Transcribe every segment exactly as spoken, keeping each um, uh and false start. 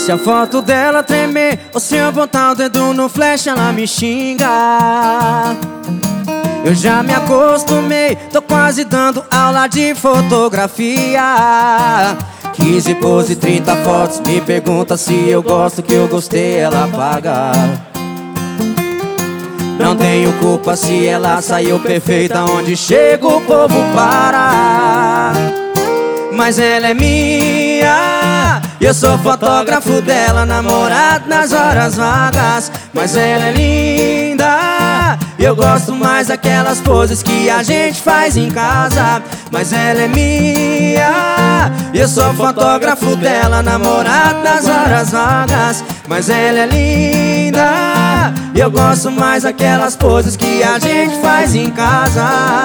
Se a foto dela tremer ou se eu botar o dedo no flash, ela me xinga. Eu já me acostumei, tô quase dando aula de fotografia. Quinze pose, trinta fotos, me pergunta se eu gosto, que eu gostei, ela paga. Não tenho culpa se ela saiu perfeita, onde chega o povo para. Mas ela é minha, eu sou fotógrafo dela, namorado nas horas vagas. Mas ela é linda, eu gosto mais daquelas poses que a gente faz em casa. Mas ela é minha, eu sou fotógrafo dela, namorado nas horas vagas. Mas ela é linda, eu gosto mais daquelas poses que a gente faz em casa.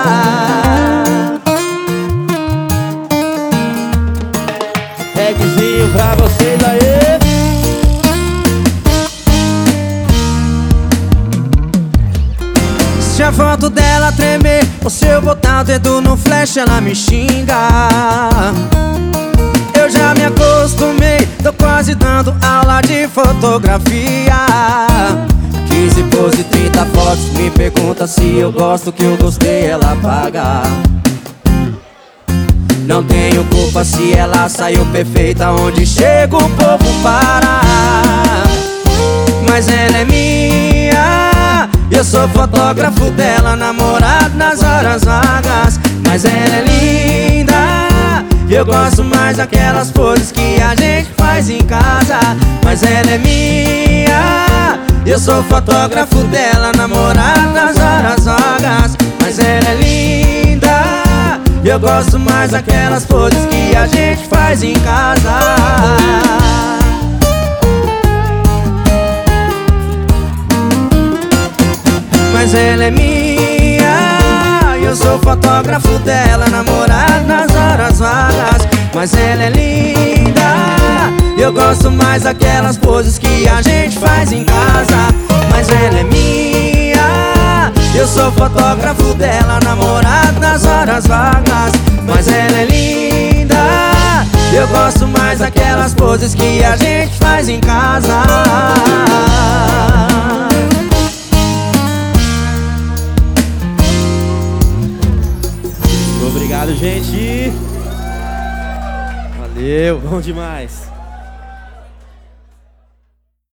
Regzinho pra vocês aí. Se a foto dela tremer ou se eu botar o dedo no flash, ela me xinga. Eu já me acostumei, tô quase dando aula de fotografia. Quinze pose, trinta fotos, me pergunta se eu gosto, que eu gostei, ela paga. Não tenho culpa se ela saiu perfeita, onde chega o povo para. Mas ela é minha, eu sou fotógrafo dela, namorado nas horas vagas. Mas ela é linda, eu gosto mais daquelas poses que a gente faz em casa. Mas ela é minha, eu sou fotógrafo dela, namorado nas horas vagas. Mas ela é linda, eu gosto mais daquelas poses que a gente faz em casa. Mas ela é minha, eu sou fotógrafo dela, namorado nas horas vagas. Mas ela é linda, eu gosto mais daquelas poses que a gente faz em casa. Mas ela é minha, eu sou fotógrafo dela, namorado nas horas vagas. Mas ela é linda, eu gosto mais daquelas poses que a gente faz em casa. Obrigado, gente. Valeu, bom demais.